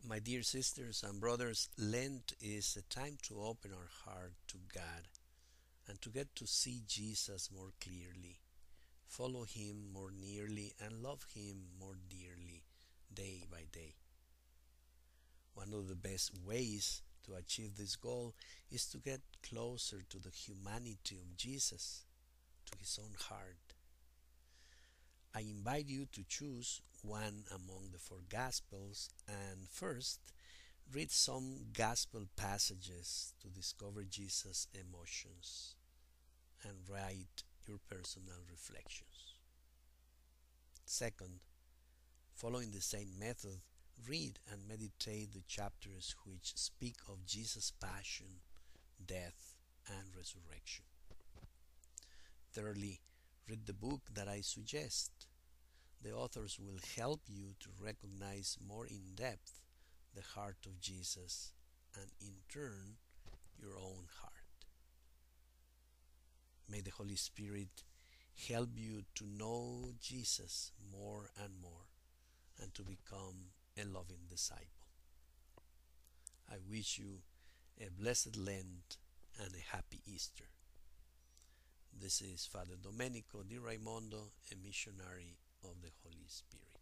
My dear sisters and brothers, Lent is a time to open our heart to God and to get to see Jesus more clearly, follow Him more nearly, and love Him more dearly day by day. One of the best ways to achieve this goal is to get closer to the humanity of Jesus, to His own heart. I invite you to choose one among the four Gospels and first read some Gospel passages to discover Jesus' emotions and write your personal reflections. Second, following the same method, read and meditate the chapters which speak of Jesus' passion, death, and resurrection. Thirdly, read the book that I suggest. The authors will help you to recognize more in depth the heart of Jesus and in turn your own heart. May the Holy Spirit help you to know Jesus more and more and to become a loving disciple. I wish you a blessed Lent and a happy Easter. This is Father Domenico Di Raimondo, a missionary of the Holy Spirit.